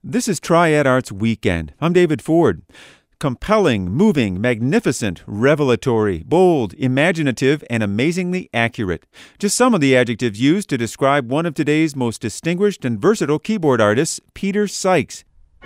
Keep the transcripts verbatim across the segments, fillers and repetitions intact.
This is Triad Arts Weekend. I'm David Ford. Compelling, moving, magnificent, revelatory, bold, imaginative, and amazingly accurate. Just some of the adjectives used to describe one of today's most distinguished and versatile keyboard artists, Peter Sykes.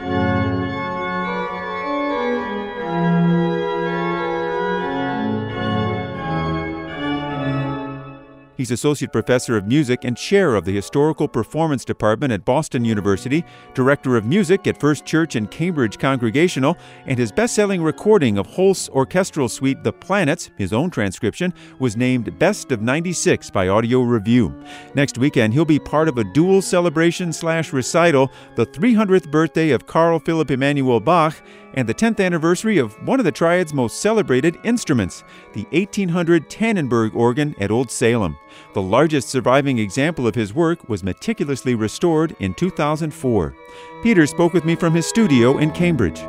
He's Associate Professor of Music and Chair of the Historical Performance Department at Boston University, Director of Music at First Church and Cambridge Congregational, and his best-selling recording of Holst's orchestral suite The Planets, his own transcription, was named Best of ninety-six by Audio Review. Next weekend, he'll be part of a dual celebration slash recital, the three hundredth birthday of Carl Philipp Emanuel Bach, and the tenth anniversary of one of the Triad's most celebrated instruments, the eighteen hundred Tannenberg organ at Old Salem. The largest surviving example of his work was meticulously restored in two thousand four. Peter spoke with me from his studio in Cambridge.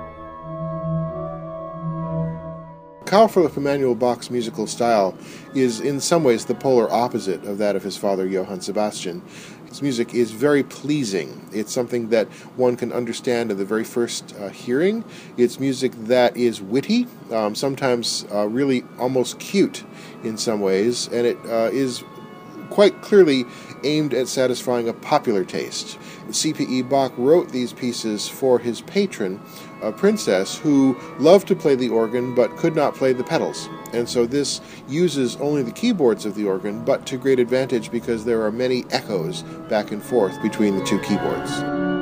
Carl Philipp Emanuel Bach's musical style is in some ways the polar opposite of that of his father Johann Sebastian. His music is very pleasing. It's something that one can understand at the very first uh, hearing. It's music that is witty, um, sometimes uh, really almost cute in some ways, and it uh, is quite clearly aimed at satisfying a popular taste. C P E Bach wrote these pieces for his patron, a princess who loved to play the organ but could not play the pedals. And so this uses only the keyboards of the organ, but to great advantage because there are many echoes back and forth between the two keyboards.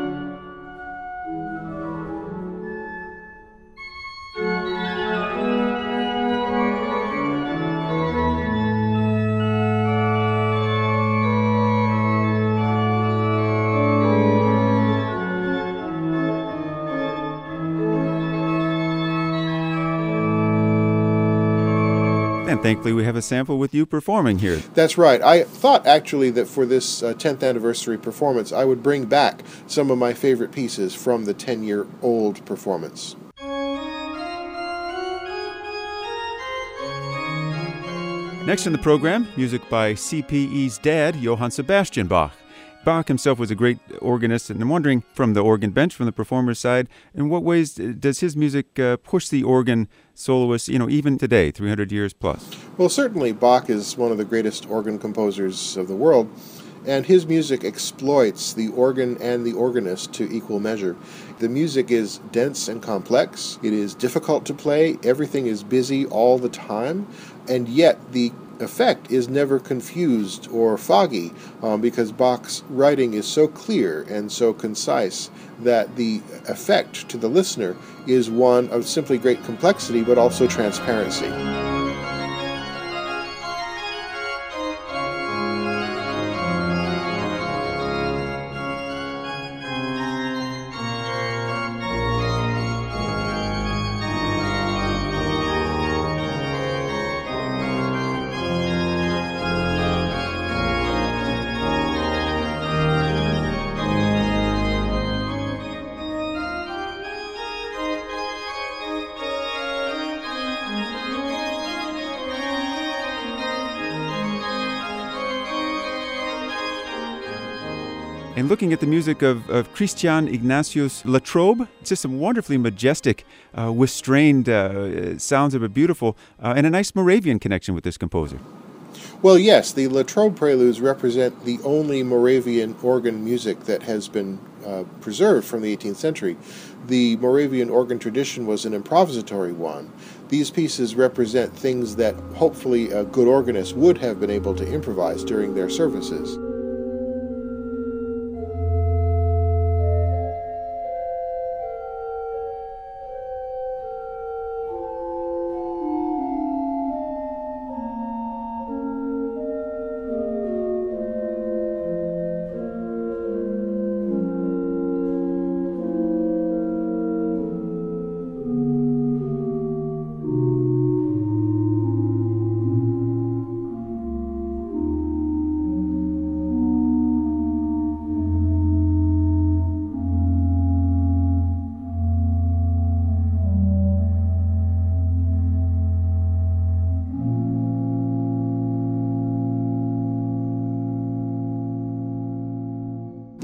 And thankfully we have a sample with you performing here. That's right. I thought actually that for this uh, tenth anniversary performance I would bring back some of my favorite pieces from the ten-year-old performance. Next in the program, music by C P E's dad, Johann Sebastian Bach. Bach himself was a great organist, and I'm wondering, from the organ bench, from the performer's side, in what ways does his music uh, push the organ soloist, you know, even today, three hundred years plus? Well, certainly Bach is one of the greatest organ composers of the world, and his music exploits the organ and the organist to equal measure. The music is dense and complex. It is difficult to play. Everything is busy all the time, and yet the effect is never confused or foggy um, because Bach's writing is so clear and so concise that the effect to the listener is one of simply great complexity but also transparency. And looking at the music of, of Christian Ignatius Latrobe, it's just some wonderfully majestic, uh, restrained uh, sounds that are beautiful, uh, and a nice Moravian connection with this composer. Well, yes, the Latrobe Preludes represent the only Moravian organ music that has been uh, preserved from the eighteenth century. The Moravian organ tradition was an improvisatory one. These pieces represent things that hopefully a good organist would have been able to improvise during their services.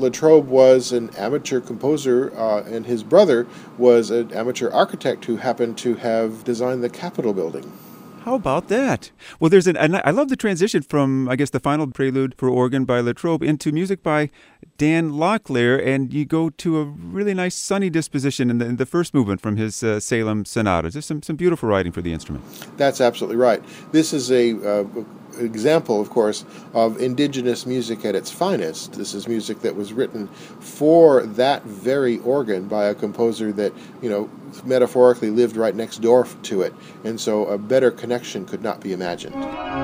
Latrobe was an amateur composer, uh, and his brother was an amateur architect who happened to have designed the Capitol building. How about that? Well, there's an, and I love the transition from, I guess, the final prelude for organ by Latrobe into music by Dan Locklear, and you go to a really nice sunny disposition in the, in the first movement from his uh, Salem sonatas. There's some, some beautiful writing for the instrument. That's absolutely right. This is a uh, example, of course, of indigenous music at its finest. This is music that was written for that very organ by a composer that, you know, metaphorically lived right next door to it, and so a better connection could not be imagined.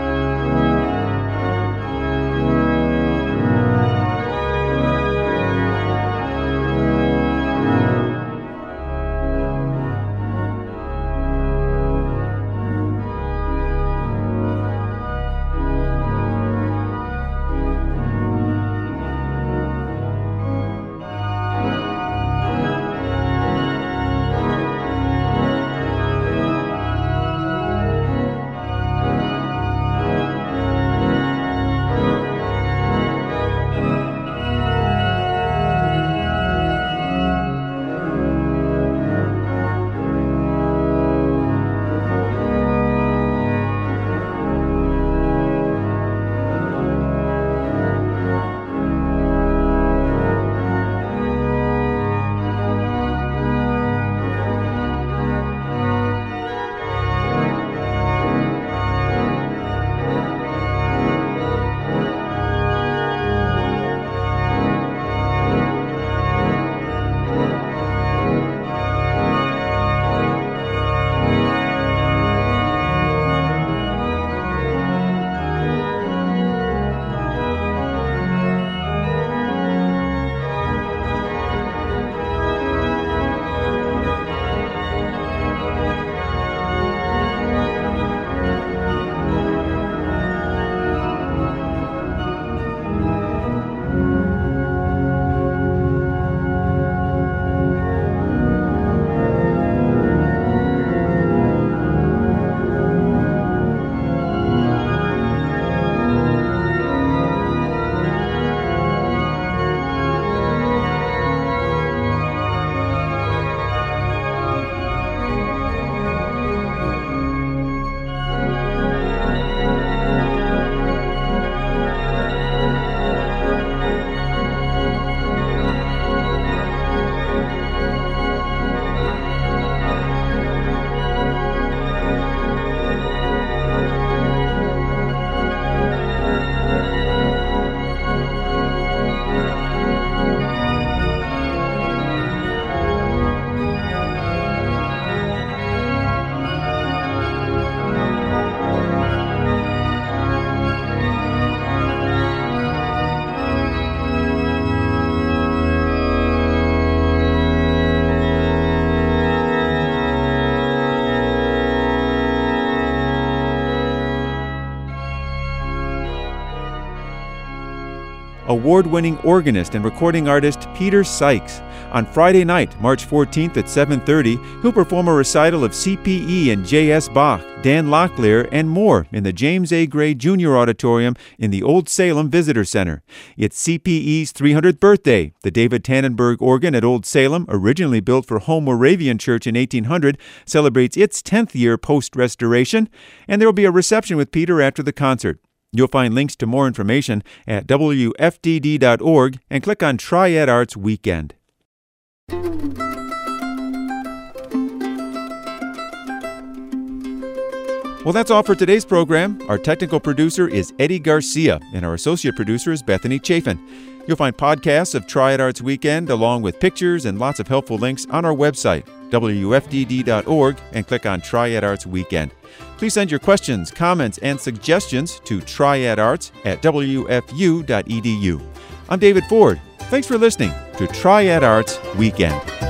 Award-winning organist and recording artist Peter Sykes. On Friday night, March fourteenth at seven thirty, he'll perform a recital of C P E and J S Bach, Dan Locklear, and more in the James A. Gray Junior Auditorium in the Old Salem Visitor Center. It's C P E's three hundredth birthday. The David Tannenberg organ at Old Salem, originally built for Home Moravian Church in eighteen hundred, celebrates its tenth year post-restoration, and there will be a reception with Peter after the concert. You'll find links to more information at W F D D dot org and click on Triad Arts Weekend. Well, that's all for today's program. Our technical producer is Eddie Garcia, and our associate producer is Bethany Chafin. You'll find podcasts of Triad Arts Weekend along with pictures and lots of helpful links on our website, W F D D dot org, and click on Triad Arts Weekend. Please send your questions, comments, and suggestions to triadarts at W F U dot E D U. I'm David Ford. Thanks for listening to Triad Arts Weekend.